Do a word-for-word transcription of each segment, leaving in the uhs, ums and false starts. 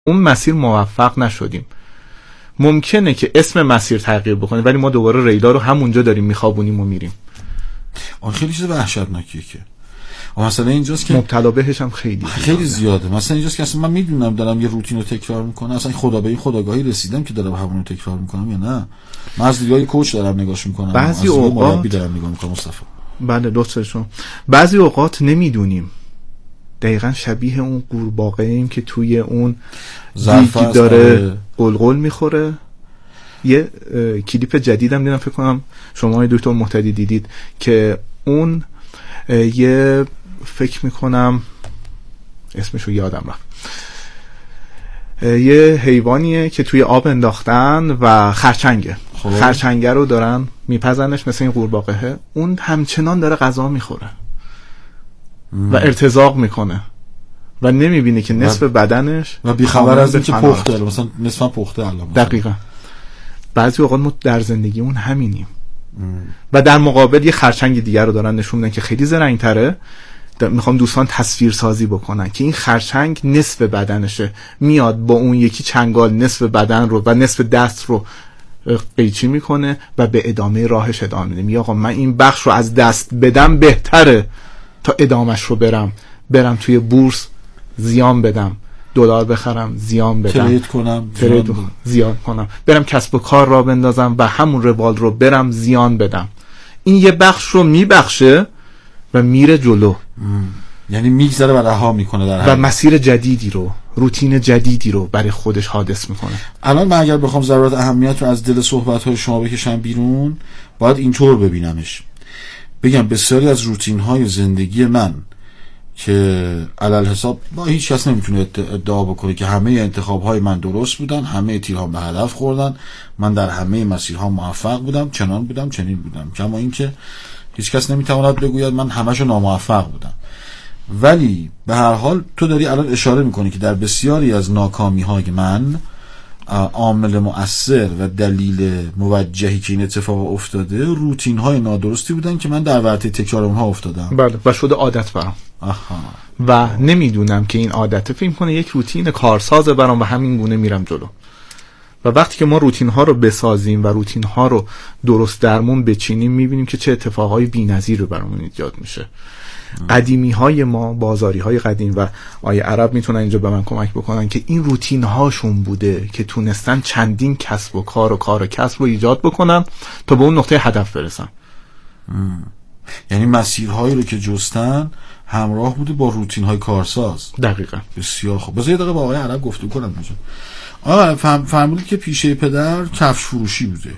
اون مسیر موفق نشدیم. ممکنه که اسم مسیر تغییر بکنه ولی ما دوباره ریلا رو همونجا داریم میخوابونیم و میریم. آن خیلی چیز وحشتناکیه که مثلا اینجاست که مبتلا بهش هم خیلی خیلی زیاده. مثلا اینجاست که اصلا من میدونم دارم یه روتین رو تکرار میکنم، اصلا خدا به این خداگاهی رسیدم که دارم همون رو تکرار میکنم یا نه. من از دیدگاه کوچ دارم نگاش میکنم، بعضی اوقات دارم نگاه میکنم. مصطفی بله لطفشون بعضی اوقات نمیدونیم دقیقاً شبیه اون قورباغه ایم که توی اون دیگی داره قلقل میخوره. یه کلیپ جدیدم دیدم، فکر کنم شما دکتر مهتدی دیدید که اون یه فکر میکنم اسمشو یادم رفت، یه حیوانیه که توی آب انداختن و خرچنگه خوب. خرچنگه رو دارن میپزنش مثل این قورباغه، اون همچنان داره غذا میخوره و ارتزاق میکنه و نمیبینه که نصف بدنش و بیخبر از این که پخته، مثلا نصفا پخته الان. دقیقاً بعضی اوقات ما در زندگیمون همینیم ام. و در مقابل یه خرچنگ دیگر رو دارن نشون میدن که خیلی زرنگ‌تره. میخوام دوستان تصویر سازی بکنن که این خرچنگ نصف بدنشه، میاد با اون یکی چنگال نصف بدن رو و نصف دست رو قیچی میکنه و به ادامه راهش ادامه میده. میگه آقا من این بخش رو از دست بدم بهتره تا ادامش رو برم برم توی بورس زیان بدم، دلار بخرم زیان بدم، ترید کنم ترید زیان, زیان کنم، برم کسب و کار را بندازم و همون روال رو برم زیان بدم. این یه بخش رو میبخشه و میره جلو. ام. یعنی میگذره و رها میکنه در و مسیر جدیدی رو، روتین جدیدی رو برای خودش حادث میکنه. الان من اگر بخوام ضرورت اهمیت رو از دل صحبت‌های شما بکشم بیرون، باید اینطور ببینمش. بگم بسیاری از روتین‌های زندگی من که علل حساب با هیچ کس نمیتونه ادعا بکنه که همه انتخاب‌های من درست بودن، همه تیرها به هدف خوردن، من در همه مسیرها موفق بودم، چنان بودم چنین بودم، کما اینکه هیچ کس نمیتواند بگوید من همشو ناموفق بودم. ولی به هر حال تو داری الان اشاره میکنی که در بسیاری از ناکامی‌های من عامل مؤثر و دلیل موجهی که این اتفاق افتاده روتین‌های نادرستی بودن که من در ورطه تکرار اونها افتادم. بله و شده عادت برام. آها. و نمیدونم که این عادت فکر کنه یک روتین کارساز برام و همین گونه میرم جلو. و وقتی که ما روتین ها رو بسازیم و روتین ها رو درست درمون بچینیم میبینیم که چه اتفاقهای بی‌نظیر رو برامون ایجاد میشه. قدیمی های ما، بازاری های قدیم و آیه عرب میتونن اینجا به من کمک بکنن که این روتین هاشون بوده که تونستن چندین کسب و کار و کار و کسب رو ایجاد بکنن تا به اون نقطه هدف برسن. ام. یعنی مسیرهایی رو که جستن همراه بوده با روتین های کارساز. دقیقاً. بسیار خوب. بذار یه دقیقه با آقای عرب گفتگو کنم اینجا. آقا فهم فرمودید که پیشه پدر کفش فروشی بوده.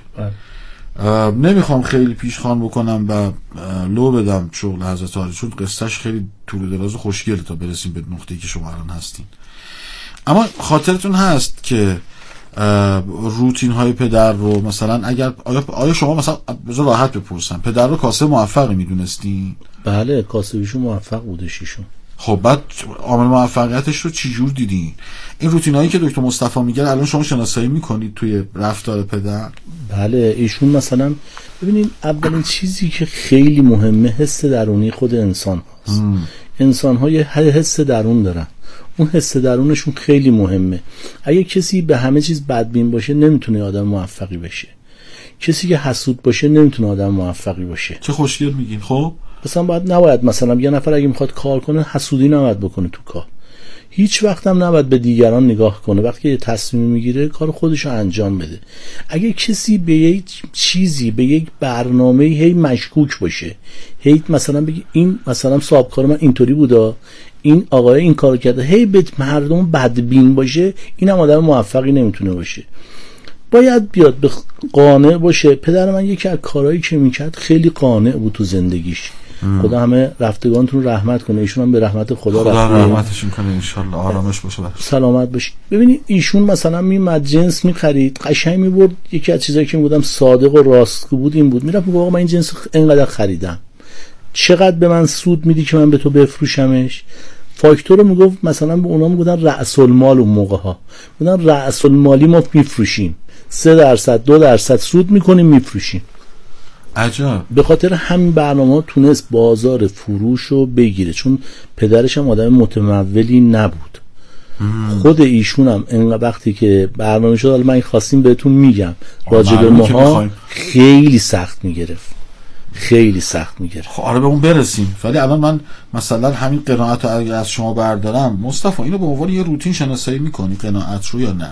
نمیخوام خیلی پیشخوان بکنم و لو بدم شغل حضرت عالی، چون قصهش خیلی طول و دراز و خوشگله تا برسیم به نقطه‌ای که شما الان هستین. اما خاطرتون هست که روتین های پدر رو مثلا اگر آیا, آیا شما مثلا بذار راحت بپرسم، پدر رو کاسب موفقی میدونستین؟ بله کاسبیشون موفق بوده شیشون. خب بعد عامل موفقیتش رو چی جور دیدین؟ این روتینایی که دکتر مصطفی میگه الان شما شناسایی میکنید توی رفتار پدر؟ بله ایشون مثلا ببینید اولین چیزی که خیلی مهمه حس درونی خود انسان هست. انسان ها یه حس درون دارن، اون حس درونشون خیلی مهمه. اگه کسی به همه چیز بدبین باشه نمیتونه آدم موفقی بشه، کسی که حسود باشه نمیتونه آدم موفقی باشه. چه خوشگل میگین. خب مثلا باید نباید مثلا یه نفر اگه میخواد کار کنه حسودی نباید بکنه تو کار، هیچ وقت هم نباید به دیگران نگاه کنه، وقتی یه تصمیم میگیره کار خودشو انجام بده. اگه کسی به یک چیزی به یک برنامه هی مشکوک باشه، هی مثلا بگی این مثلا صاحب کار من اینطوری بودا، این آقای این کارو کرده، هی به مردم بدبین باشه، اینم آدم موفقی نمیتونه باشه. باید بیاد به قانع باشه. پدر من یکی از کارهایی که میکرد خیلی قانع بود تو زندگیش. ام. خدا همه رفتگانتون رحمت کنه، ایشون هم به رحمت خدا, خدا رحمتشون کنه ان شاء الله، آرامش باشه برش. سلامت باشه. ببینید ایشون مثلا میمد جنس میخرید، قشنگ میبرد. یکی از چیزایی که میگفتم صادق و راستگو بود این بود، میرفت میگفت آقا من این جنس اینقدر خریدم، چقدر به من سود میدی که من به تو بفروشمش؟ فاکتور رو میگفت مثلا به اونا میگفتن رأس المال، اون موقع ها میگفتن رأس المالی ما میفروشیم، سه درصد دو درصد سود میکنیم میفروشیم. عجب. به خاطر همین برنامه ها تونست بازار فروش رو بگیره، چون پدرش هم آدم متمولی نبود. خود ایشون هم انقدر وقتی که برنامه شد، حالا من خواستیم بهتون میگم راجع به ماها خیلی سخت میگرفت، خیلی سخت میگرفت. خب آره به اون برسیم، ولی الان من مثلا همین قناعت رو اگه از شما بردارم مصطفی، اینو به عنوان یه روتین شناسایی میکنی قناعت رو یا نه؟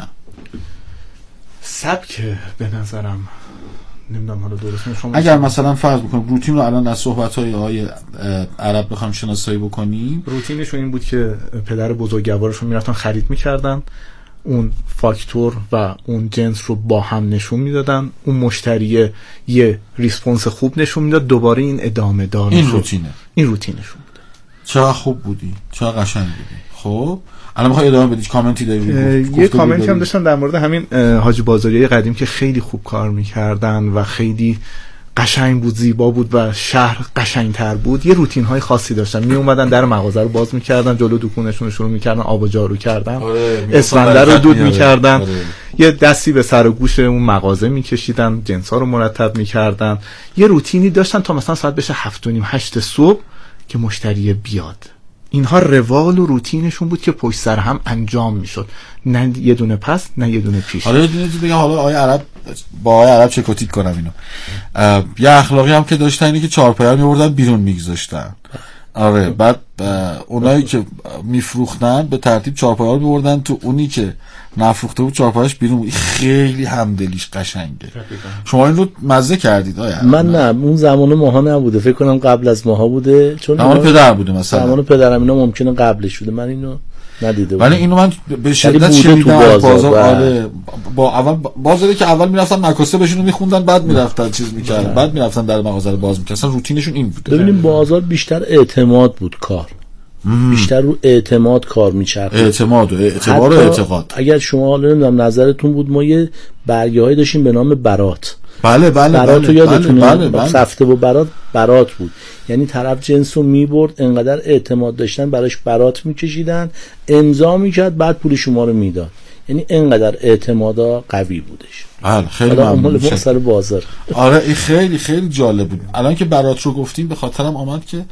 سبک به نظرم نمیدونم حالا درست شما اگر مثلا فرض بکنیم روتین رو الان از صحبت‌های آقای عرب بخوام شناسایی بکنیم، روتینشون این بود که پدر بزرگوارشون میرفتن خرید میکردن، اون فاکتور و اون جنس رو با هم نشون میدادن، اون مشتری یه ریسپانس خوب نشون میداد، دوباره این ادامه دار. این روتینه، این روتینشون بود. چقدر خوب بودی، چقدر قشنگ بودی. خب الان میخوای ادامه بدی؟ کامنتی داری؟ یه کامنتی هم داشتم در مورد همین حاجی بازاریای قدیم که خیلی خوب کار میکردن و خیلی قشنگ بود، زیبا بود و شهر قشنگتر بود. یه روتین های خاصی داشتن، می اومدن در مغازه رو باز میکردن، جلو دکونشون رو شروع میکردن آب و جارو کردن، آره، اسفنده رو دود میکردن، آره. یه دستی به سر و گوش اون مغازه میکشیدن، جنس ها رو مرتب میکردن، یه روتینی داشتن تا مثلا ساعت بشه هفت و نیم هشت صبح که مشتری بیاد. اینها روال و روتینشون بود که پشت سر هم انجام میشد، نه یه دونه پس نه یه دونه پیش. حالا یه دونه دیگه، حالا آقای عرب با آقای عرب چه کوتیک کنم اینو، یه اخلاقی هم که داشتن اینه که چهارپایه میوردن بیرون میگذاشتن. آره بعد اونایی که میفروختن به ترتیب چهارپایه رو میوردن تو، اونی که نفروخته بود چهارپایه‌اش بیرون. خیلی همدلیش قشنگه. شما این رو مزه کردید آیا؟ من نه، اون زمان ماها نبوده، فکر کنم قبل از ماها بوده، چون زمان پدر بوده مثلا. زمان پدرم اینا ممکنه قبلش بوده، من اینو ندیده بودم. ولی اینو من به شدت شنیدم از بازار. آره با اول بازاری که اول میرفتن مکاسه بهشون میخوندن، بعد میرفتن چیز میکردن، بعد میرفتن در مغازه رو باز میکردن. روتینشون این بوده. ببینیم بازار بیشتر اعتماد بود کار. مم. بیشتر رو اعتماد کار میچرخید. اعتماد و اعتبار و اعتقاد. اگر شما نمیدونم نظرتون بود، ما یه برگه‌ای داشتیم به نام برات. بله بله برات رو یادتونه؟ بله بله سفته و برات برات بود، یعنی طرف جنس رو میبرد، انقدر اعتماد داشتن براش برات میکشیدن، امضا میکرد، بعد پول شما رو میداد. یعنی انقدر اعتمادا قوی بودش. بله خیلی ممنون. سر بازار. آره این خیلی خیلی جالب بود. الان که برات رو گفتیم به خاطرم آمد که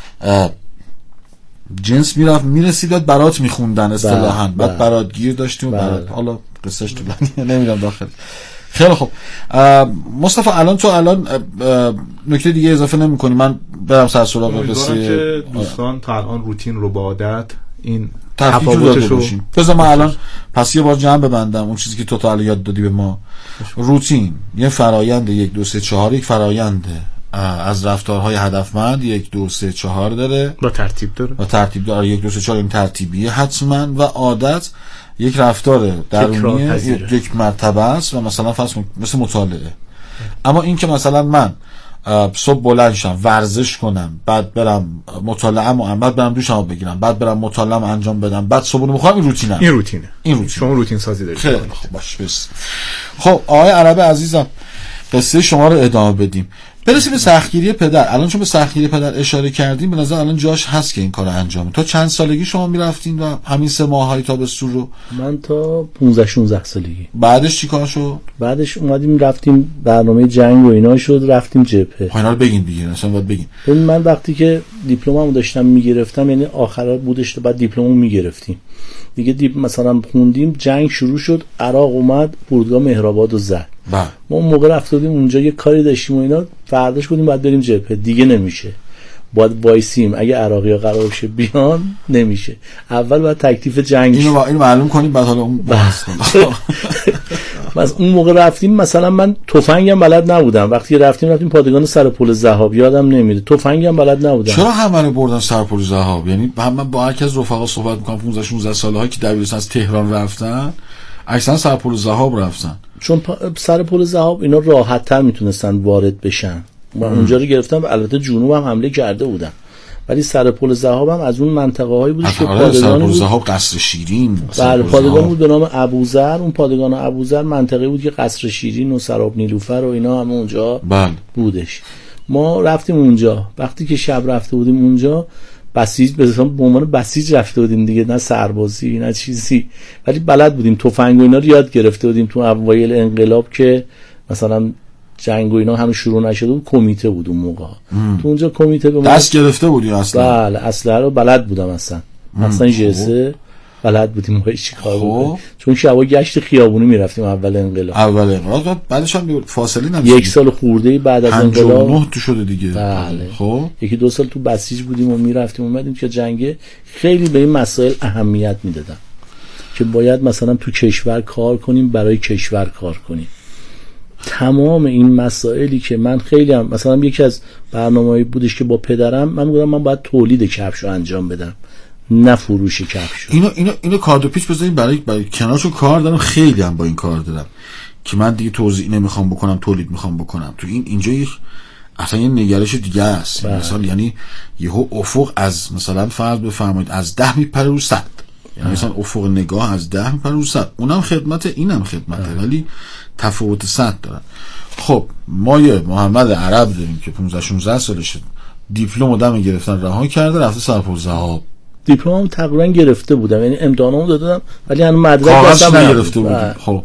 جنس میرفت میرسید برات میخوندن اصطلاحاً، بعد برات گیر داشتیم و برات، حالا قصهش طولانیه نمیرم داخل. خیلی خوب مصطفی، الان تو الان نکته دیگه اضافه نمی‌کنی؟ من برم سر سراغ قصه که دوستان تا الان روتین رو با عادت این تفاوتش رو بذار من الان پس یه بار جمع ببندم اون چیزی که تو تا الان یاد دادی به ما. روتین یه فرآیند یک دو سه چهار، یک فرآیند از رفتارهای هدفمند یک دو سه چهار داره با ترتیب داره با ترتیب داره یک دو سه چهار این ترتیبیه حتما، و عادت یک رفتار درونی یک مرتبه است و مثلا فرض کن مثل مطالعه. اما این که مثلا من صبح بلند شم ورزش کنم، بعد برم مطالعه‌مو، بعد برم دوشمو بگیرم، بعد برم مطالعه‌مو انجام بدم، بعد صبحونه بخورم، این روتینه. این روتینه. این روتین. شما روتین سازی دارید. خیلی خب باش بس. خب آقای عرب عزیزم قصه شما رو ادامه بدیم. برسیم به سختگیری پدر. الان چون به سختگیری پدر اشاره کردیم، به نظر الان جاش هست که این کارو انجام بدید. تا چند سالگی شما میرفتین و همین سه ماهی تابستون رو؟ من تا پانزده شانزده سالگی. بعدش چیکار شد؟ بعدش اومدیم رفتیم برنامه جنگ و اینا شد، رفتیم جبهه. اینا رو بگین دیگه، اصلا باید بگین. ببین من وقتی که دیپلممو داشتم میگرفتم، یعنی آخرا بودش، تو بعد دیپلممو میگرفتیم دیگه، دیپ مثلا خوندیم، جنگ شروع شد، عراق اومد، فرودگاه مهرآبادو زد. بله. ما اون موقع رفتیم اونجا یه کاری داشتیم و اینا، فرداش بودیم بعد بریم جبهه، دیگه نمیشه، باید وایسیم اگه عراقی‌ها قرار بشه بیان نمیشه، اول باید تکلیف جنگ اینو با... اینو معلوم کنیم بعد حالا اون بحث کنیم. بس اون موقع رفتیم، مثلا من تفنگم بلد نبودم، وقتی رفتیم رفتیم پادگان سر پل ذهاب، یادم نمیاد، تفنگم بلد نبودم. چرا همه رو بردن سر پل ذهاب؟ یعنی من با هر کی از رفقا صحبت می‌کنم پانزده شانزده سالهایی که دبیرستان از تهران رفتن، اکثرا سر پل ذهاب رفتن، چون سر پل ذهاب اینا راحت‌تر میتونستن وارد بشن. من اونجا رو گرفتم، البته جنوب هم حمله کرده بودن، ولی سر پل ذهاب هم از اون منطقه هایی بود که پادگان سر پل ذهاب قصر شیرین، بله پادگان بود به نام ابوذر. اون پادگان ابوذر منطقه بود که قصر شیرین و سراب نیلوفر و اینا هم اونجا بله. بودش. ما رفتیم اونجا، وقتی که شب رفته بودیم اونجا، بسیج به عنوان بسیج رفته بودیم دیگه، نه سربازی نه چیزی، ولی بلد بودیم، تفنگ و اینا رو یاد گرفته بودیم. تو اوایل انقلاب که مثلا جنگ و اینا هم شروع نشده بود، کمیته بود اون موقع. تو اونجا کمیته به دست گرفته بودی اصلا؟ بله اسلحه رو بلد بودم اصلا، اصلا جسه بلد بودیم ما چی کار بکنیم، چون شبا گشت خیابونی میرفتیم اول انقلاب. اول انقلاب بعدش هم فاصله نمیشه، یک سال خورده بعد از انقلاب نه تو شده دیگه. بله. خب یکی دو سال تو بسیج بودیم و میرفتیم اومدیم که جنگ خیلی به این مسائل اهمیت میدادن که باید مثلا تو کشور کار کنیم، برای کشور کار کنیم. تمام این مسائلی که من خیلی هم مثلا یکی از برنامه‌ای بودش که با پدرم من گفتم من باید تولید کفش رو انجام بدم نه فروش کفش. اینو اینو اینو کادو پیچ بزنید برای برای کنارشو کار دارم، خیلی هم با این کار دارم که من دیگه توزیع نمیخوام بکنم، تولید میخوام بکنم. تو این اینجا یک اصلا یه نگرش دیگه است. مثلا یعنی یهو افق از مثلا فرض بفرمایید از ده میپره رو صد، یعنی مثلا افق نگاه از ده میپره رو صد، اونم خدمت اینم خدمته ولی تفاوت صد دارن. خب ما یه محمد عرب داریم که پانزده شانزده سالشه، دیپلم آدم گرفتن رها کرده رفته سرپل ذهاب. دیپلمم تقریبا گرفته بودم، یعنی امتحانامو دادم ولی هنوز مدرک دستم نگرفته بودم. خب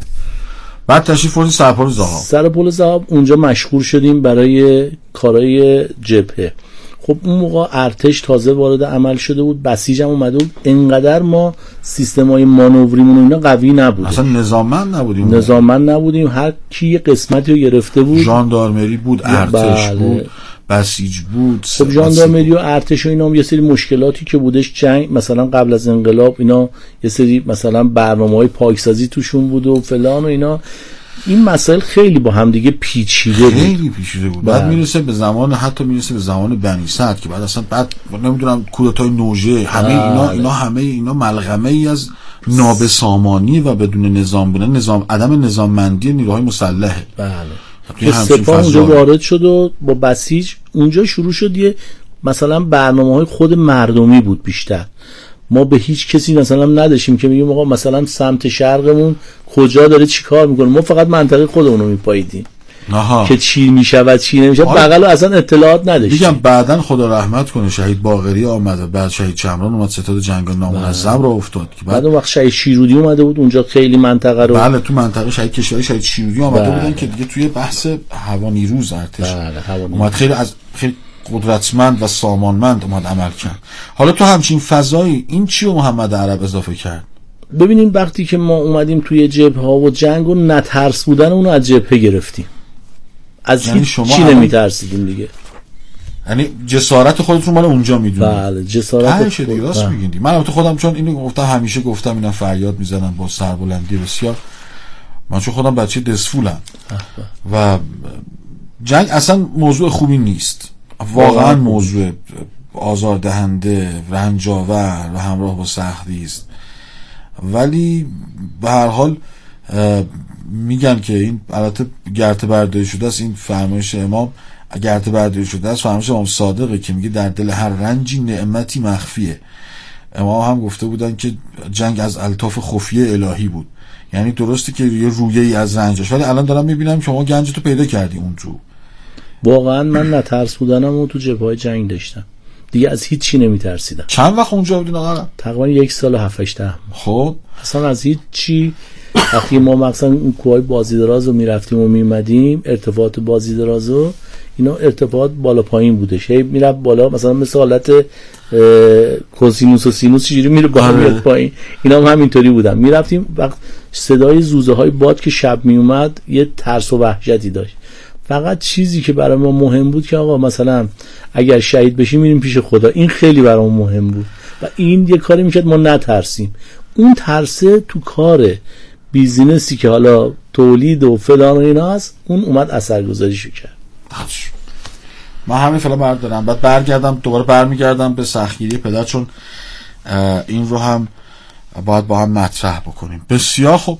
بعد تشریف بردیم سرپل ذهاب. سرپل ذهاب اونجا مشغول شدیم برای کارهای جبهه. خب اون موقع ارتش تازه وارد عمل شده بود، بسیج هم اومده بود، انقدر ما سیستم‌های مانوریمون اینا قوی نبود، اصلا نظاممند نبودیم نظاممند نبودیم هر کی یه قسمتی رو گرفته بود. ژاندارمری بود، ارتش بله. بود، بسیج بود. خب ژاندارمری و ارتش و اینا هم یه سری مشکلاتی که بودش، جنگ مثلا قبل از انقلاب اینا یه سری مثلا برنامه‌های پاکسازی توشون بود و فلان و اینا، این مسائل خیلی با هم دیگه پیچیده بود، خیلی پیچیده بود. بعد میرسه به زمان، حتی میرسه به زمان بنی صدر که بعد اصلا بعد نمیدونم کودتای نوژه، همه اینا اینا همه اینا ملغمه ای از نابسامانی و بدون نظام بودن، نظام عدم نظاممندی نیروهای مسلحه. بله. سپاه اونجا وارد شد و با بسیج اونجا شروع شد یه مثلا برنامه‌های خود مردمی بود بیشتر. ما به هیچ کسی مثلا نداشتیم که میگیم آقا مثلا سمت شرقمون کجا داره چی کار میکنه، ما فقط منطقه خودمون رو میپاییدیم که چی میشه و چی نمیشه، بغل اصلا اطلاعات نداشتیم. میگم بعدن خدا رحمت کنه شهید باقری آمد، بعد شهید چمران اومد، ستاد جنگ نامنظم را افتاد که بعد اون وقت شهید شیرودی اومده بود اونجا خیلی منطقه رو بله تو منطقه شهید کشوری شهید شیرودی اومده بودن که دیگه توی بحث هوا نیروز ارتش اومد، خیلی از خیلی قدرتمند و سامانمند اومد عمل کرد. حالا تو همچین فضایی این چی رو محمد عرب اضافه کرد؟ ببینین وقتی که ما اومدیم توی جبهه ها و جنگ و نترس بودن اونو از جبهه گرفتیم، از یعنی هیچ چی نمیترسیدیم دیگه، یعنی جسارت خودتون مال اونجا میدونید. بله جسارت خودت دیگه راست میگین. من البته خودم چون اینو گفتم همیشه گفتم اینا فریاد میزنن با سربلندی بسیار، من چون خودم بچه دسفولم و جنگ اصلا موضوع خوبی نیست واقعا، موضوع آزاردهنده، رنجاور و همراه با سختی است، ولی به هر حال میگن که این البته گرته برداری شده است، این فرمایش امام گرته برداری شده است، فرمایش امام صادقه که میگه در دل هر رنجی نعمتی مخفیه. امام هم گفته بودن که جنگ از الطاف خفیه الهی بود، یعنی درسته که یه رویه‌ای از رنجش، ولی الان دارم میبینم که شما گنجتو پیدا کردی اون تو. واقعا من نترس بودنم و تو جبهه‌های جنگ داشتم دیگه، از هیچ چی نمیترسیدم. چند وقت اونجا بودین آقا؟ تقریبا یک سال و هفت هشت ماه. خب اصلا از هیچ چی، وقتی ما مثلا اون کوههای بازی دراز رو میرفتیم و میمدیم، ارتفاعات بازی دراز رو اینا ارتفاعات بالا پایین بودش، هی میرفت بالا مثلا مثل حالت کوسینوس و سینوس چجوری میره بالا میاد پایین، اینا هم همینطوری بودن. میرفتیم وقت صدای زوزه های باد که شب میومد یه ترس و وحشتی داشت. فقط چیزی که برای ما مهم بود که آقا مثلا اگر شهید بشیم میریم پیش خدا، این خیلی برای ما مهم بود و این یه کاری میکرد ما نترسیم. اون ترسه تو کار بیزینسی که حالا تولید و فلان و اینا هست، اون اومد اثرگذاریشو کرد. من همین فعلا بردارم، بعد برگردم دوباره برمیگردم به سختگیری پدر، چون این رو هم باید با هم مطرح بکنیم. بسیار خوب،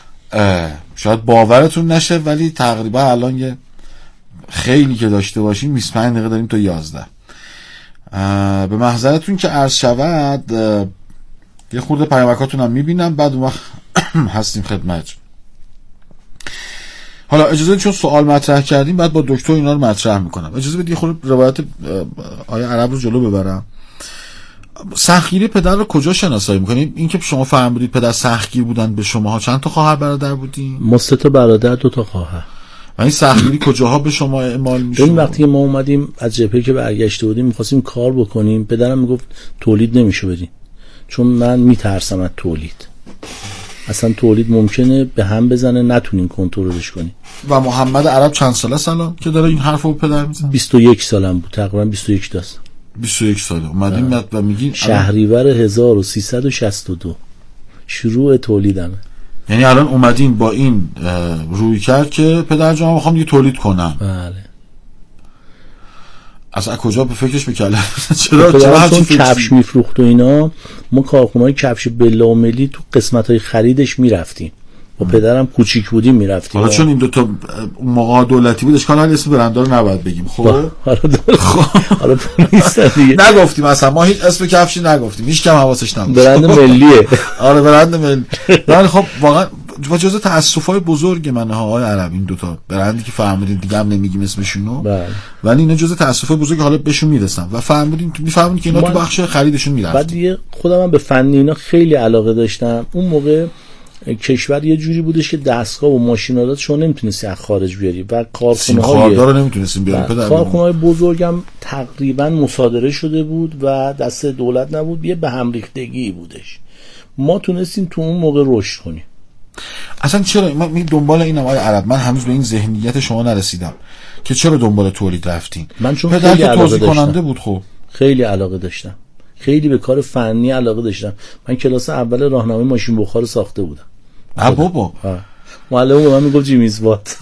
شاید باورتون نشه ولی تقریبا الان یه خیلی که داشته باشیم بیست و پنج دقیقه داریم تا یازده. به محضرتون که عرض شود یه خورده پیامکاتون هم میبینم، بعد اون وقت هستیم خدمت. حالا اجازه بدید چون سوال مطرح کردیم بعد با دکتر اینا رو مطرح میکنم، اجازه بدید یه خورده روایت آیه عرب رو جلو ببرم. سختگیری پدر رو کجا شناسایی میکنیم؟ این که شما فرمودید پدر سختگیر بودن، به شماها چند تا خواهر برادر بودین؟ ما سه تا برادر دو تا خواهر. و این سختگیری کجاها به شما اعمال میشه؟ این وقتی ما اومدیم از جبهه که برگشته بودیم میخواستیم کار بکنیم، پدرم میگفت تولید نمیشه بدین، چون من میترسم از تولید. اصلا تولید ممکنه به هم بزنه، نتونین کنترلش کنین. و محمد عرب چند ساله سلام که داره این حرفو پدر میزنه؟ بیست و یک سالم بود، تقریبا بیست و یک دست. بیست و یک ساله اومدیم و میگین شهریور هزار و سیصد و شصت و دو شروع تولیدمه. یعنی الان اومدین با این روی کرد که پدر جان میخوام یه تولید کنم. بله. از کجا به فکرش میکرد؟ چرا چرا چون کفش میفروخت و اینا، ما کارخونه‌های کفش بلاملی تو قسمت‌های خریدش میرفتیم. با پدرم کوچیک بودیم میرفتیم. حالا چون این دو تا موقع دولتی بود اشکال نداره، اسم برنده رو نباید بگیم. خب حالا حالا نیست دیگه. نگفتیم اصلا، ما هیچ اسم کفشی نگفتیم، هیچ کم حواسش نبود. برند ملیه. آره برند ملی. ولی خب واقعا با جزء تأسف‌های بزرگ منه ها آقای عرب، این دو تا برندی که فهمیدین دیگه هم نمیگیم اسمشونو. بله. ولی اینا جزء تأسف‌های بزرگ حالا بهشون میرسم و فهمیدین میفهمین که اینا تو بخش خریدشون میرفت. بعد دیگه خودم هم به فنی اینا خیلی علاقه داشتم. اون موقع کشور یه جوری بودش که دستگاه و ماشینالات شما نمیتونستی از خارج بیاری و کارخونه‌های خاردار رو نمیتونستیم بیاریم پدر. کارخونه‌های بزرگم تقریبا مصادره شده بود و دست دولت نبود، یه به هم ریختگی بودش. ما تونستیم تو اون موقع رشد کنیم. اصلا چرا من می دنبال اینم آقای عرب، من هنوز به این ذهنیت شما نرسیدم که چرا دنبال تولید رفتین؟ من چون پدر خیلی علاقه توضیح داشتم. کننده بود. خب خیلی علاقه داشتم، خیلی به کار فنی علاقه داشتم. من کلاس اول راهنمای ماشین بخار ساخته بودم. نه بابا. معلم به من میگفت جیمیز وات.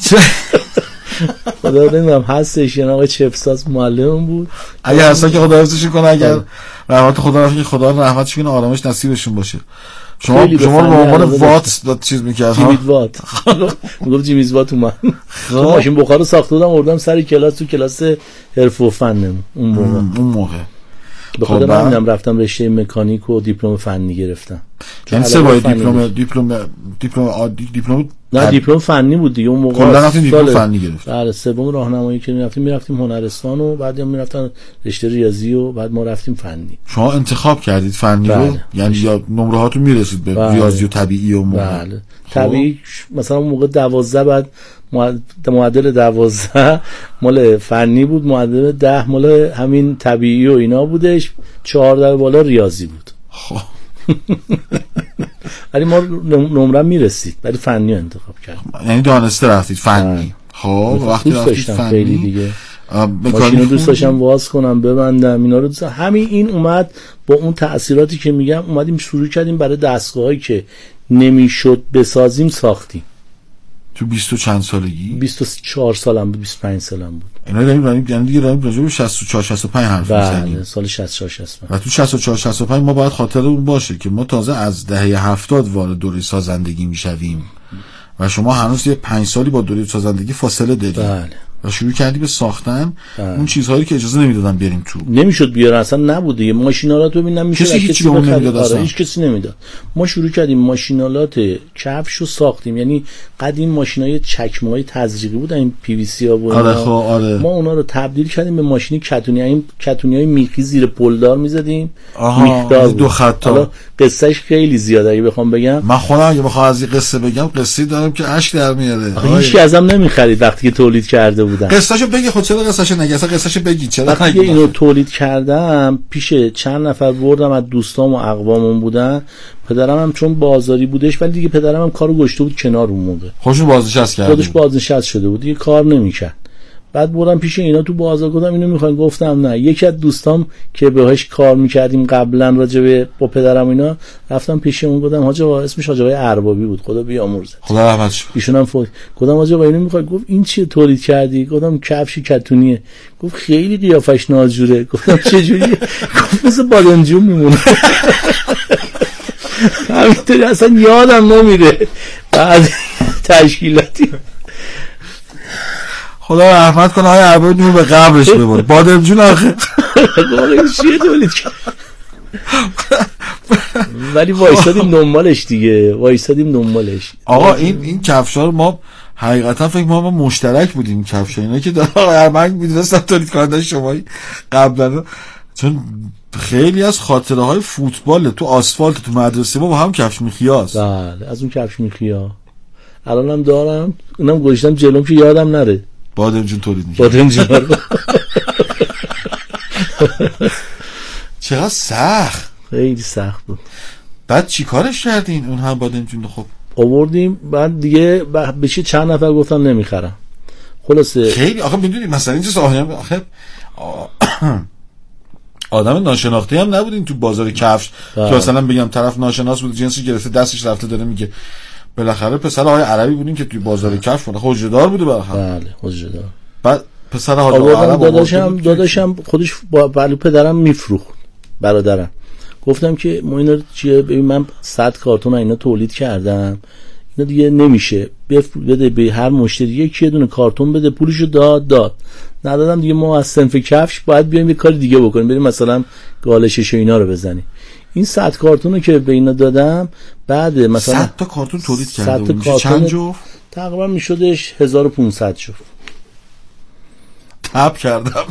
خدا نمیدونم هستش یا نه، آقای چپساس معلم بود. اگه هستا که خدا حفظش کنه، اگر رحمت خدا رفت که خدا رحمتش کنه، آرامش نصیبشون باشه. شما شما رو به عنوان وات داد چیز می‌کرد ها، جیمیز وات. میگفت جیمیز وات اومد. ماشین بخار رو ساخته بودم، آوردم سر کلاس، تو کلاس حرفه و فنم اون موقع. اون موقع به خاطر همینم رفتم رشته مکانیک و دیپلم فنی گرفتم. یعنی سه بار دیپلم دیپلم دیپلم عادی دیپلم نه دیپلم فنی بود دیگه اون موقع. کلا رفتیم دیپلم فنی گرفت. بله سوم راهنمایی که می‌رفتیم می‌رفتیم هنرستان و بعد هم می‌رفتن رشته ریاضی و بعد ما رفتیم فنی. شما انتخاب کردید فنی رو؟ بله. یعنی یا نمره‌هاتون میرسید به بله. ریاضی و طبیعی و موقع. بله. طبیعی مثلا اون موقع دوازده بعد معدل دوازده مال فنی بود، معدل ده مال همین طبیعی و اینا بودش، چهارده بالا ریاضی بود. خب ولی ما نمره میرسید، ولی فنی رو انتخاب کردیم. یعنی دانسته رفتید فنی. خب وقتی رفتید فنی خیلی دیگه ماشین رو دوست داشتم واز کنم ببندم اینا رو دوست. همین این اومد با اون تأثیراتی که میگم، اومدیم شروع کردیم برای دستگاهایی که نمیشد بسازیم ساختیم. تو بیست و چند سالگی؟ بیست و چهار سالم بود، بیست و پنج سالم بود. اینا داریم داریم یعنی دیگه داریم راجع به شصت و چهار شصت و پنج حرف میزنیم. بله سال شصت و چهار شصت و پنج. و تو شصت و چهار شصت و پنج ما باید خاطر اون باشه که ما تازه از دهه هفتاد وارد دوره سازندگی میشویم و شما هنوز یه پنج سالی با دوره سازندگی فاصله دارید. بله. و شروع کردی به ساختن بله. اون چیزهایی که اجازه نمیدادن بریم تو. نمیشد بیارن، اصلا نبود دیگه. ماشینالات ببینم میشه کسی هیچ چیزی نمیداد اصلا. هیچ کسی نمیداد. ما شروع کردیم ماشینالات کفش رو ساختیم. یعنی قدیم ماشینای چکمه‌های تزریقی بودن، این پی وی سی ها بود. آره خب آره. ما اونا رو تبدیل کردیم به ماشینی کتونی، این کتونیای میخی زیر پلدار میزدیم. میخدار دو خط. حالا قصهش خیلی زیاده اگه بخوام بگم. من خودم اگه بخوام از این قصه بگم قصه دارم که اشک در میاره. هیچ کی ازم نمیخرید وقتی که تولید کرده بودن. قصهشو بگی. خود چرا قصهشو نگی؟ اصلا قصهشو بگی. چرا وقتی اینو تولید کردم پیش چند نفر بردم از دوستام و اقوامون بودن. پدرم هم چون بازاری بودش ولی دیگه پدرم هم کارو گشته بود کنار اون موقع. خودش بازنشست کرد. خودش بازنشست شده بود دیگه کار نمیکرد. بعد بردم پیش اینا تو بازار گفتم اینو میخواین، گفتم نه. یکی از دوستام که بهش کار میکردیم قبلا راجع به با پدرم اینا، رفتم پیش اون گفتم حاج آقا، اسمش حاج آقای اربابی بود خدا بیامرزه خدا رحمتش کنه، ایشون هم فوت. گفتم حاج آقا اینو میخوای؟ گفت این چیه تولید کردی؟ گفتم کفش کتونیه. گفت خیلی قیافش ناجوره. گفتم چه جوریه؟ گفت مثل بادمجون میمونه. همینطوری اصلا یادم نمیره. بعد تشکیلاتی خدا رحمت کنه های عربای نور به قبرش ببره. بادمجون آخه چیه تولید کرد؟ ولی وایسادیم دنبالش دیگه، وایسادیم دنبالش. آقا این این کفشا رو ما حقیقتا فکر ما ما مشترک بودیم کفشا اینا که داره ارمنگ میدونستم تولید کننده شمایی قبلا، چون خیلی از خاطره های فوتبال تو آسفالت تو مدرسه ما با هم کفش میخیاست. بله از اون کفش میخیا الانم دارم، اونم گذاشتم جلوم که یادم نره. بادمجون تولید میکنه. بادمجون چقدر سخت. خیلی سخت بود. بعد چی کارش کردین اون هم بادمجون؟ خب آوردیم بعد دیگه بشه چند نفر گفتن نمیخرم. خلاصه خیلی آخه میدونی مثلا اینجا صاحب آخه آدم ناشناخته هم نبودین تو بازار کفش که مثلا بگم طرف ناشناس بود جنسی گرفته دستش رفته داره میگه. بالاخره پسر های عربی بودین که توی بازار کفش بود، حجه‌دار بوده بالاخره. بله حجه‌دار. بعد پسر های عرب داداشم داداشم خودش با بلو پدرم میفروخت برادرم. گفتم که ما اینا چیه، ببین من صد کارتون اینا تولید کردم، اینا دیگه نمیشه، بده به هر مشتری یک یه دونه کارتون بده. پولشو داد داد ندادم دیگه ما از صنف کفش باید بیایم یه کاری دیگه بکنیم، بریم مثلا گالشش و اینا رو بزنیم. این صد کارتون رو که به اینا دادم بعد مثلا صد تا کارتون تولید کرده بود. چند جفت؟ تقریبا میشدش هزار و پانصد جفت. تب کردم.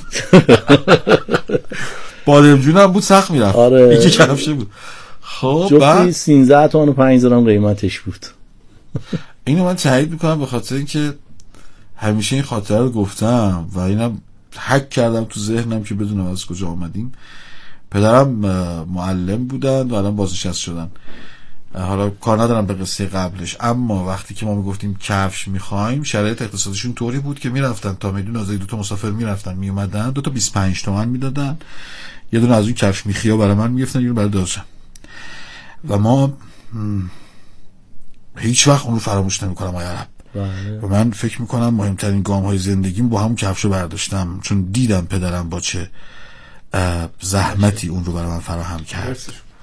بادمجون هم بود سخت میرفت. آره. یکی کفشه بود. خب جفتی سیزده تومن و پنج هزار قیمتش بود. اینو من تایید میکنم به خاطر اینکه همیشه این خاطره رو گفتم و اینم حک کردم تو ذهنم که بدونم از کجا آمدیم. پدرم معلم بودن و الان بازنشسته شدن. حالا کار ندارم به قصه قبلش، اما وقتی که ما میگفتیم کفش میخوایم شرایط اقتصادیشون طوری بود که میرفتن تا میدون آزادی دو تا مسافر میرفتن میومدن دو تا بیست و پنج تومن میدادن، یه دونه از اون کفش میخیا برای من میگفتن، یه برای داداشم. و ما هیچ وقت اون رو فراموش نمیکنم آقای عرب. و من فکر میکنم مهمترین گام های زندگیم با همون کفشو برداشتم، چون دیدم پدرم با چه زحمتی اون رو برای من فراهم کرد.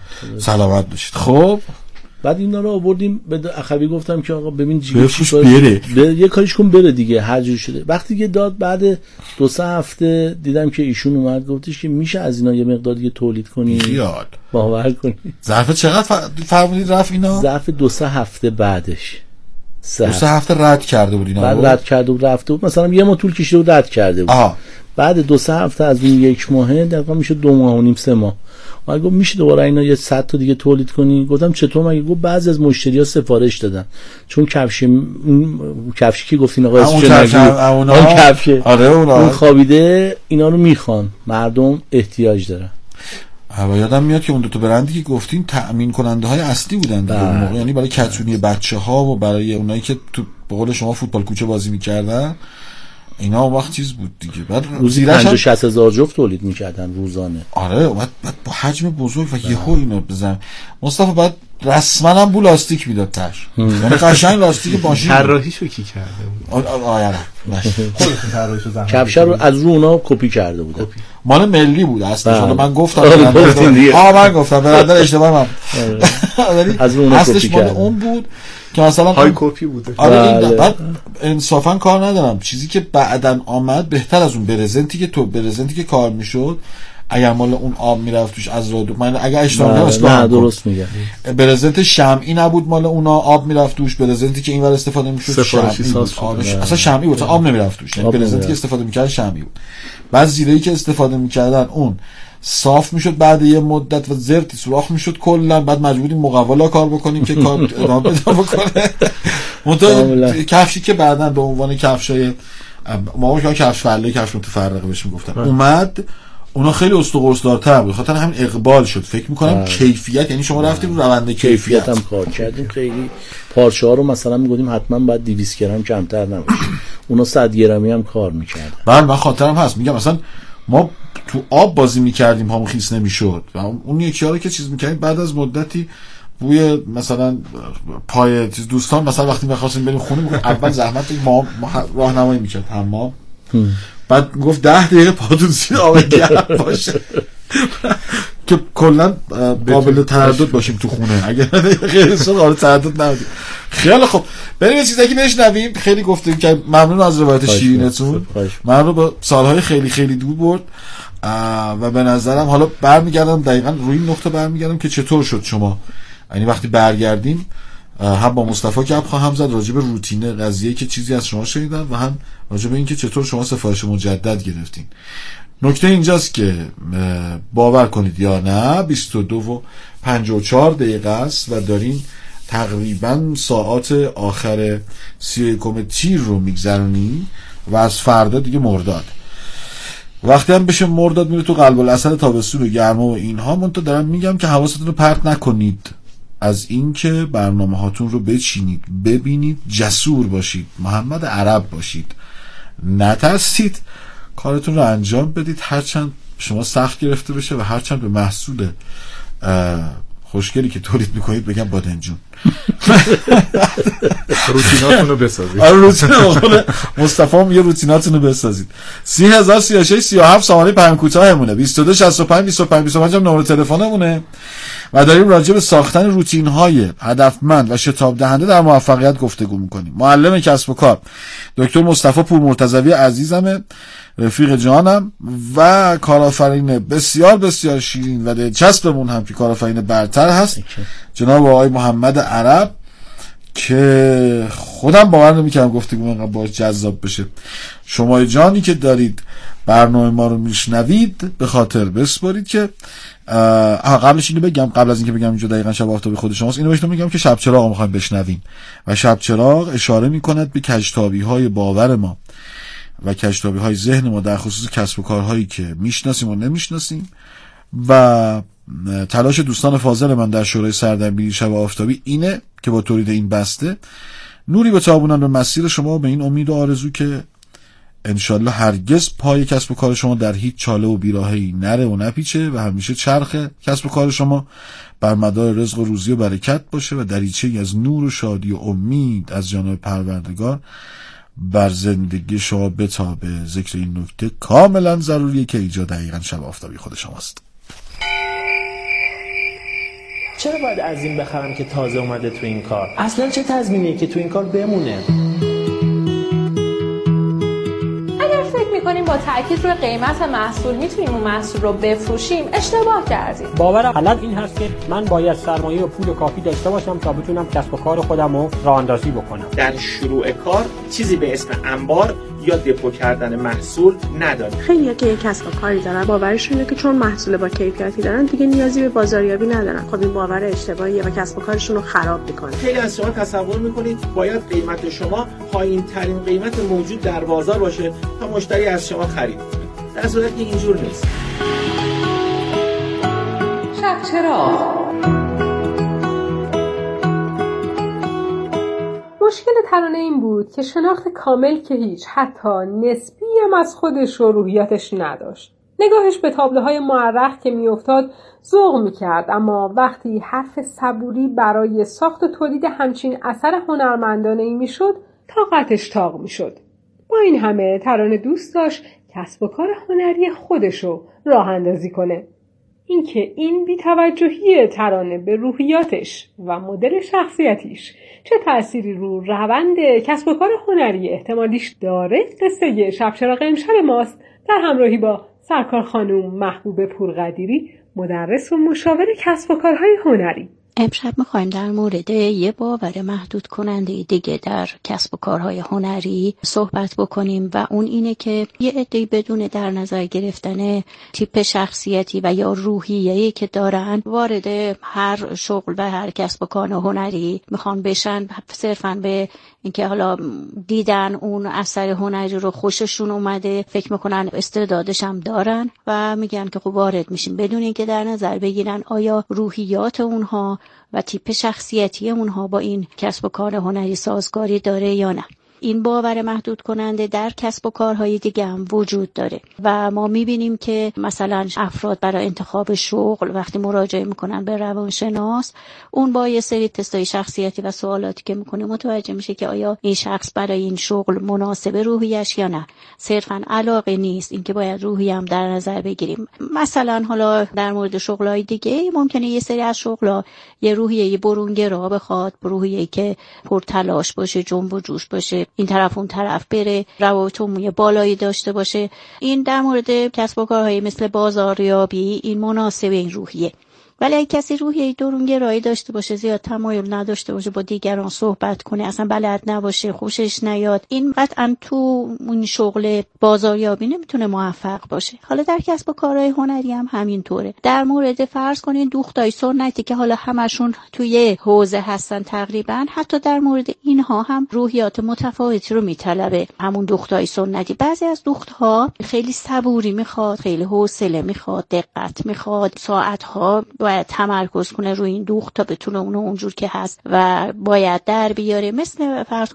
سلامت باشید. خب بعد اینا رو آوردیم به اخوی، گفتم که آقا ببین بفروش بره ب... یه کاریش کن بره دیگه، هر جور شده. وقتی که داد بعد دو سه هفته دیدم که ایشون اومد گفتش که میشه از اینا یه مقدار دیگه تولید کنی، خیال باور کنی. ظرف چقدر فرمودید رفت اینا؟ ظرف دو سه هفته بعدش دو سه هفته رد کرده بود اینا. بعد رد کرده بود رفته بود، مثلا یه ماه طول کشیده بود رد کرده بود. آها. بعد دو سه هفته از اون یک ماهه دقیقاً میشه دو ماه و نیم سه ماه. ما گفت میشه دوباره اینا یه صد تا دیگه تولید کنی؟ گفتم چطور؟ مگه گفت بعضی از مشتری‌ها سفارش دادن، چون کفش کفشی که گفتین آقا اسمش نگو، اون کفش آره اون خوابیده اینا رو میخوان، مردم احتیاج دارن. و یادم میاد که اون دو تا برندی که گفتین تأمین کننده های اصلی بودن دیگه اون موقع، یعنی برای کتونی بچه‌ها و برای اونایی که تو به قول شما فوتبال کوچه بازی می‌کردن اینا اون وقت چیز بود دیگه. بعد روزی پنجاه شصت هزار جفت تولید می‌کردن روزانه. آره بعد با حجم بزرگ و یهو اینو بزن. مصطفی بعد رسما هم بو لاستیک میداد تاش، یعنی قشنگ لاستیک ماشین. طراحیشو کی کرده بود؟ آره خودتون طراحیشو زحمت کفش رو از رو اونا کپی کرده بود. مال ملی بود اصلا. حالا من گفتم آ من گفتم برادر اشتباه من از رو اونا کپی کرده. اون بود که مثلا های کپی بوده. آره این بعد انصافا کار ندارم، چیزی که بعدن آمد بهتر از اون برزنتی که تو برزنتی که کار میشد اگر مال اون آب میرفت توش از رادو، من اگر اشتباه نکنم نه درست میگم برزنت شمعی نبود مال اونا، آب میرفت توش. برزنتی که اینور استفاده میشد شمعی بود. اصلا شمعی بود، آب نمیرفت توش، یعنی برزنتی که استفاده میکرد شمعی بود. بعد زیره‌ای که استفاده میکردن اون صاف میشد بعد یه مدت و زرتی سوراخ میشد کلا. بعد مجبوریم مقولا کار بکنیم که کار ادامه پیدا بکنه. منتها کفشی که بعداً به عنوان کفشای ما که کفش فله کفش متفرقه بهش میگفتن اومد، اونا خیلی استقرارتر بود، خاطر همین اقبال شد. فکر میکنم کیفیت، یعنی شما رفتیم رو روند کیفیت, کیفیت هم کار کردیم. خیلی پارچه ها رو مثلا میگفتیم حتما باید دویست گرم کمتر نباشه، اونا صد گرمی هم کار میکردن. بله من خاطرم هست، میگم مثلا ما تو آب بازی میکردیم همون خیس نمیشد و اون یکی ها رو که چیز میکردیم بعد از مدتی بوی مثلا پای دوستان مثلا وقتی می‌خواستیم بریم خونه میگفت اول زحمت ما راهنمایی میکرد حمام، بعد گفت ده دقیقه پاتون زیر آب گرم باشه که کلا قابل تردد باشیم تو خونه، اگر غیر از قابل تردد نبودیم. خیلی خوب بریم یه چیزی که بشنویم. خیلی گفتیم که ممنون از روایت شیرینتون، من رو با سالهای خیلی خیلی دور برد و به نظرم حالا برمیگردم دقیقاً روی این نقطه برمیگردم که چطور شد شما، یعنی وقتی برگردیم هم با مصطفی گپ خواهم زد راجع به روتین قضیه که چیزی از شما شنیدم و هم راجع به اینکه چطور شما سفارش مجدد گرفتین. نکته اینجاست که باور کنید یا نه بیست و دو و پنجاه و چهار دقیقه است و دارین تقریبا ساعات آخر سی و یکم تیر رو میگذرونیم و از فردا دیگه مرداد وقتی هم بشه مرداد میره تو قلب الاسد تابستون و گرما و اینها. من تو دارم میگم که حواستون رو پرت نکنید از این که برنامه هاتون رو بچینید، ببینید، جسور باشید، محمد عرب باشید، نترسید، کارتون رو انجام بدید، هرچند شما سخت گرفته بشه و هرچند به محصول خوشگلی که تولید میکنید بگم بادنجون. روتیناتون رو بسازید. آره روتین مصطفی میگه روتیناتون رو بسازید. سی هزار سی و شش سی و هفت سامانه پیام کوتاهمونه، بیست و دو شصت و پنج بیست و پنج بیست و پنج هم نمره تلفنمونه و داریم راجع به ساختن روتین های هدفمند و شتاب دهنده در موفقیت گفتگو میکنیم. معلم کسب و کار دکتر مصطفی پورمرتضوی عزیزمه، رفیق جانم و کارآفرین بسیار بسیار شیرین و دلچسبمون هم که کارآفرین برتر هست جناب آقای محمد عرب که خودم باور نمی‌کردم گفتگو اینقدر باهاش جذاب بشه. شما جانی که دارید برنامه ما رو میشنوید به خاطر بسپارید که قبلش اینو بگم، قبل از اینکه بگم اینجا دقیقاً شب آفتابی خود شماست، اینو بهتون میگم که شب چراغ می‌خوایم بشنویم و شب چراغ اشاره می‌کند به کج‌تابی‌های باور ما و کج‌تابی‌های ذهن ما در خصوص کسب و کارهایی که میشناسیم و نمیشناسیم و تلاش دوستان فاضل من در شورای سردبیری شب آفتابی اینه که با تولید این بسته نوری بتابونن به مسیر شما، به این امید و آرزو که انشالله هرگز پای کسب و کار شما در هیچ چاله و بیراهه‌ای نره و نپیچه و همیشه چرخ کسب و کار شما بر مدار رزق و روزی و برکت باشه و دریچه‌ای از نور و شادی و امید از جانب پروردگار بر زندگی شما بتابه. ذکر این نکته کاملا ضروریه که اینجا دقیقاً شب آفتابی خود شماست. چرا باید از این بخرم که تازه اومده تو این کار؟ اصلا چه تضمینیه که تو این کار بمونه؟ اگر فکر میکنیم با تاکید روی قیمت محصول میتونیم اون محصول رو بفروشیم، اشتباه کردیم. باور غلط این هست که من باید سرمایه و پول کافی داشته باشم تا بتونم کسب و کار خودم رو راه اندازی بکنم. در شروع کار چیزی به اسم انبار یا دپو کردن محصول نداره. خیلی که یک کسب و کاری دارن باورشونه که چون محصول با کیفیتی دارن دیگه نیازی به بازاریابی ندارن. خب این باور اشتباهیه و کسب و کارشون رو خراب میکنه. خیلی از شما تصور میکنید باید قیمت شما پایین ترین قیمت موجود در بازار باشه تا مشتری از شما خرید کنه. در صورتی اینجور نیست. شب چراغ. مشکل ترانه این بود که شناخت کامل که هیچ، حتی نسبی هم از خودش و روحیاتش نداشت. نگاهش به تابلوهای معرق که میافتاد ذوق میکرد، اما وقتی حرف صبوری برای ساخت و تولید همچین اثر هنرمندانه ای میشد، طاقتش طاق میشد. با این همه ترانه دوست داشت کسب و کار هنری خودشو راه اندازی کنه. اینکه این بی‌توجهی ترانه به روحیاتش و مدل شخصیتیش چه تأثیری رو روند کسب و کار هنری احتمالیش داره، قصه شب چراغ امشب ماست در همراهی با سرکار خانم محبوب پورقدیری، مدرس و مشاور کسب و کارهای هنری. امشب میخوایم در مورد یه باور محدود کننده دیگه در کسب و کارهای هنری صحبت بکنیم و اون اینه که یه عده‌ای بدون در نظر گرفتن تیپ شخصیتی و یا روحیه‌ای که دارن وارد هر شغل و هر کسب و کار هنری میخوان بشن، صرفاً به اینکه حالا دیدن اون اثر هنری رو خوششون اومده، فکر میکنن استعدادش هم دارن و میگن که خب وارد میشیم بدون اینکه در نظر بگیرن آیا روحیات اونها و تیپ شخصیتی اونها با این کسب و کار هنری سازگاری داره یا نه. این باور محدود کننده در کسب و کارهای دیگه هم وجود داره و ما میبینیم که مثلا افراد برای انتخاب شغل وقتی مراجعه میکنن به روانشناس، اون با یه سری تستای شخصیتی و سوالاتی که میکنه متوجه میشه که آیا این شخص برای این شغل مناسب روحیش یا نه. صرفا علاقه نیست اینکه باید روحی هم در نظر بگیریم. مثلا حالا در مورد شغلای دیگه ممکنه یه سری از شغلا یه روحیه برونگرا بخواد، روحیه‌ای که پرتلاش باشه، جنب و جوش باشه، این طرف اون طرف بره، روابط عمومی بالایی داشته باشه. این در مورد کسب و کارهای مثل بازاریابی این مناسب این روحیه. ولی اگه کسی روحیه درونگرایی داشته باشه، زیاد تمایل نداشته باشه با دیگران صحبت کنه، اصلا بلد نباشه، خوشش نیاد، این قطعا تو اون شغل بازاریابی نمیتونه موفق باشه. حالا در کسب و کارهای هنری هم همینطوره. در مورد فرض کنین دوختای سنتی که حالا همشون توی حوزه هستن تقریبا، حتی در مورد اینها هم روحیات متفاوتی رو میطلبه. همون دوختای سنتی، بعضی از دوختها خیلی صبوری میخواد، خیلی حوصله میخواد، دقت میخواد، ساعتها باید تمرکز کنه روی این دوخت تا بتونه اونو اونجور که هست و باید در بیاره. مثل فرض